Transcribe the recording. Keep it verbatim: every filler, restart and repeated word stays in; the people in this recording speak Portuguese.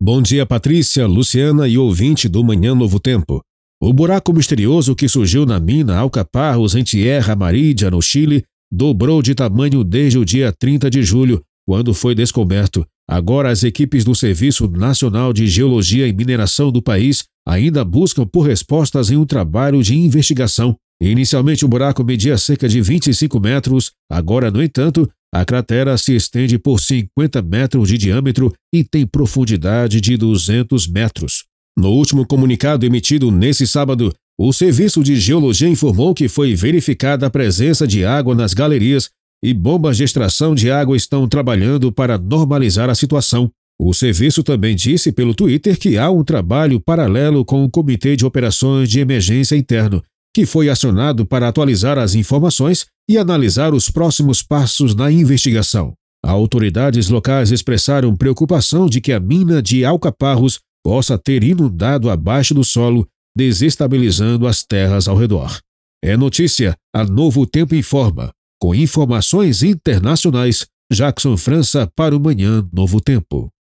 Bom dia, Patrícia, Luciana e ouvinte do Manhã Novo Tempo. O buraco misterioso que surgiu na mina Alcaparros, em Tierra Amarilla, no Chile, dobrou de tamanho desde o dia trinta de julho, quando foi descoberto. Agora, as equipes do Serviço Nacional de Geologia e Mineração do país ainda buscam por respostas em um trabalho de investigação. Inicialmente, o buraco media cerca de vinte e cinco metros. Agora, no entanto, a cratera se estende por cinquenta metros de diâmetro e tem profundidade de duzentos metros. No último comunicado emitido nesse sábado, o Serviço de Geologia informou que foi verificada a presença de água nas galerias e bombas de extração de água estão trabalhando para normalizar a situação. O serviço também disse pelo Twitter que há um trabalho paralelo com o Comitê de Operações de Emergência Interno, que foi acionado para atualizar as informações e analisar os próximos passos na investigação. Autoridades locais expressaram preocupação de que a mina de Alcaparros possa ter inundado abaixo do solo, desestabilizando as terras ao redor. É notícia, a Novo Tempo informa. Com informações internacionais, Jackson França para o Manhã Novo Tempo.